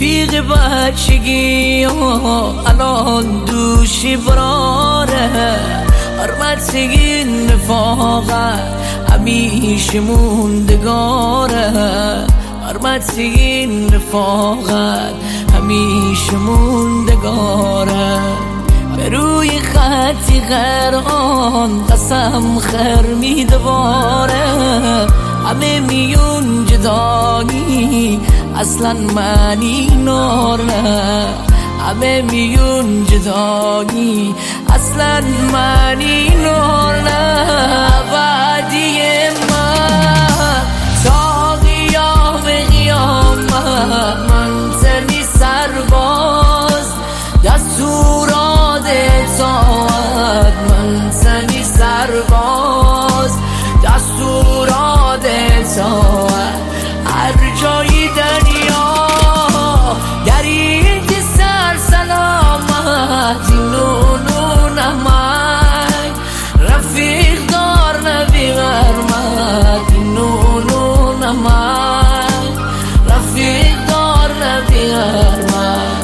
رفیق بچگی الان دوشی براره، حرمت این رفاقت همیشه موندگاره، حرمت این رفاقت همیشه موندگاره. به روی خطی غرقان قسم خر میدواره، همه میون جدایی اصلا معنی ناره، همه میون جدایی اصلا معنی ناره. وعدی من تا قیام قیامت منزلی سرباز، دستورات اطاعت منزلی سرباز، دستورات اطاعت هر جای دنیا در این سر سلامت نونو نمک رفیق دار نبی غرمت نونو نمک رفیق دار نبی غرمت.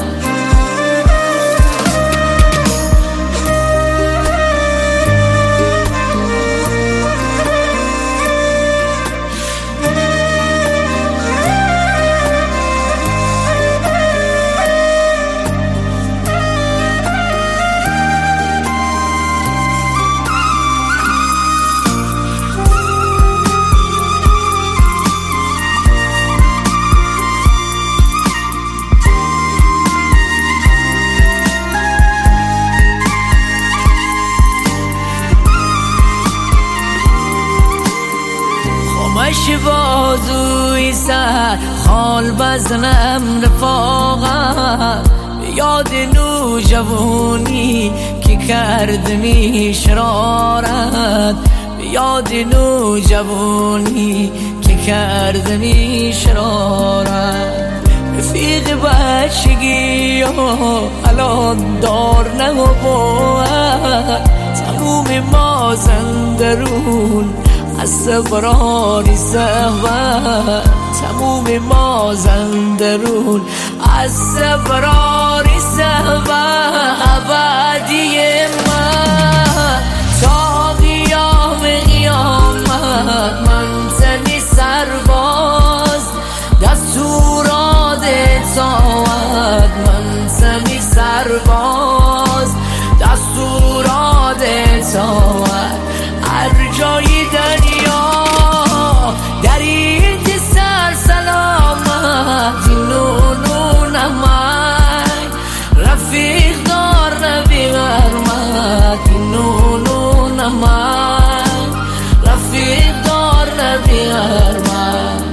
خمش بازوی سر خال بزنم رفاقت، یاد نوجوانی که کردنی شرارت، یاد نوجوانی که کردنی شرارت. رفیق بچگی الان دار نبود، تموم مازندرون از سفرانی سهوت، تموم مازندرون از سفرانی سهوت. وعدی من تا قیام قیامت منزلی سرباز، دستورات اطاعت منزلی سرباز، دستورات اطاعت هر جای دنیا در این سر سلامت نونو نمک رفیق دار نبی غرمت نونو نمک رفیق دار نبی غرمت.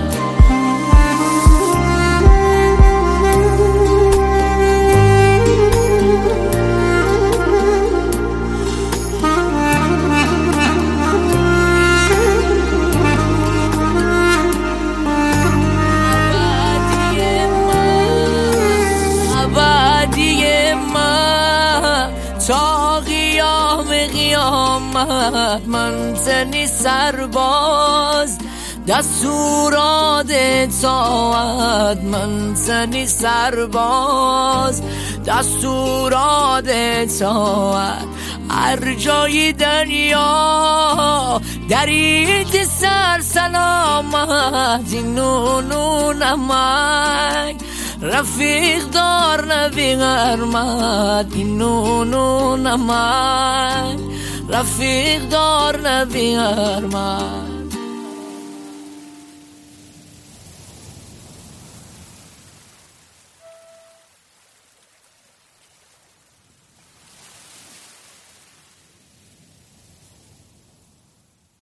تا قیام قیامت منزلی سرباز، دستورات اطاعت منزلی سرباز، دستورات اطاعت هر جای دنیا در این سر سلامت نونو نمک رفیق دار نبی غرمت نونو نمک رفیق دار نبی غرمت.